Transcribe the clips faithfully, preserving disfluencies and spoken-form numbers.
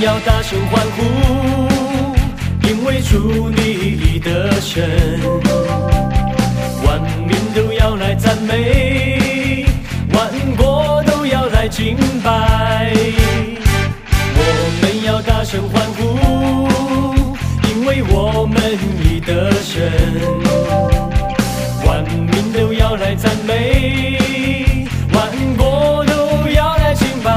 要大声欢呼，因为主你的神，万民都要来赞美，万国都要来敬拜。我们要大声欢呼，因为我们你的神，万民都要来赞美，万国都要来敬拜。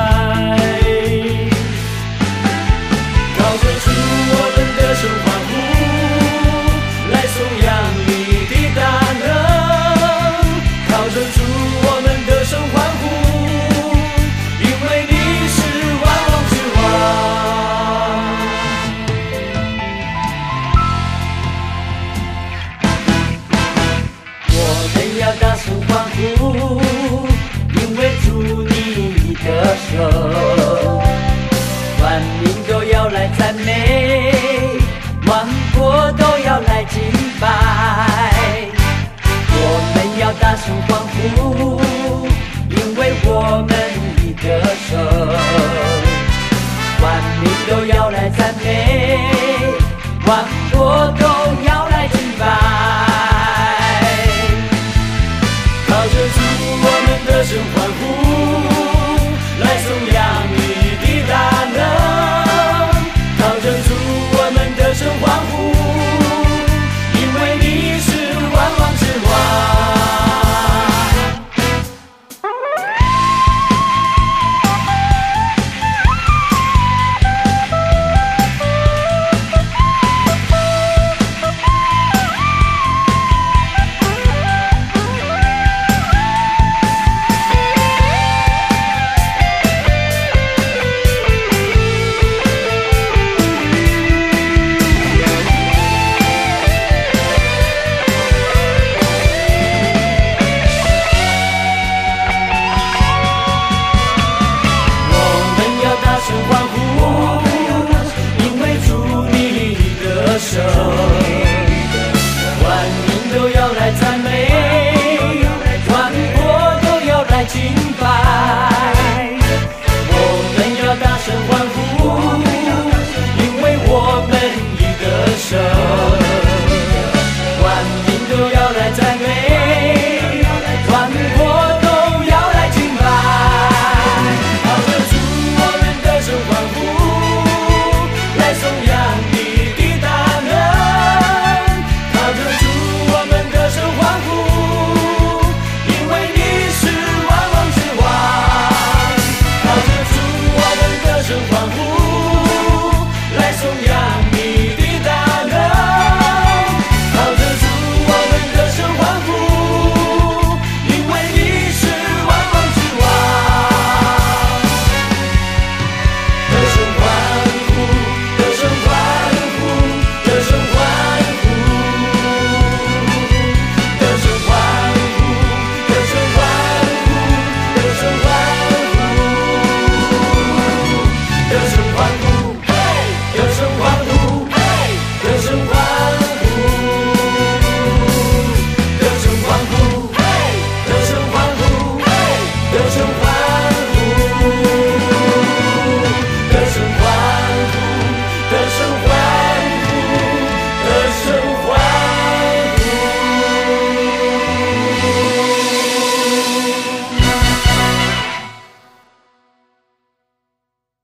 靠着主我们的手欢呼，来颂扬你的大能。靠着主我们的手欢呼，因为你是万王之王。我们要大声欢呼，因为主你的手，万民都要来赞美，万国都要来敬拜。我们要大声欢呼，因为我们你的手，万民都要来赞美，万国